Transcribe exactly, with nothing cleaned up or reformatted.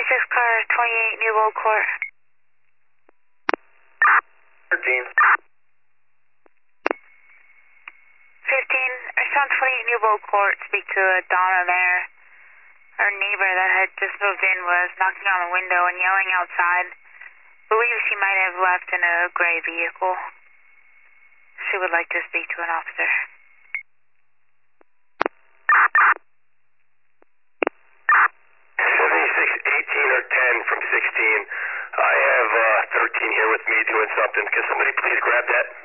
twenty-six car, twenty-eight New Gold Court. thirteen. fifteen, I found twenty-eight New Gold Court. Speak to uh, Donna there. Our neighbor that had just moved in was knocking on the window and yelling outside. Believes she might have left in a gray vehicle. She would like to speak to an officer. seventy-six eighteen or ten from sixteen. I have uh, thirteen here with me doing something. Can somebody please grab that?